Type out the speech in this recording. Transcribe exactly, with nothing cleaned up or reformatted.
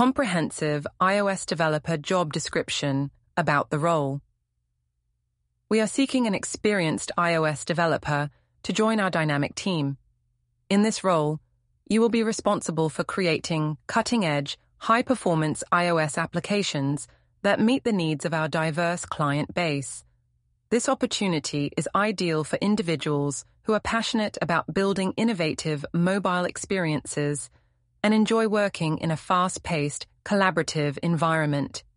comprehensive iOS developer job description about the role. We are seeking an experienced iOS developer to join our dynamic team. In this role, you will be responsible for creating cutting-edge, high-performance iOS applications that meet the needs of our diverse client base. This opportunity is ideal for individuals who are passionate about building innovative mobile experiences and enjoy working in a fast-paced, collaborative environment.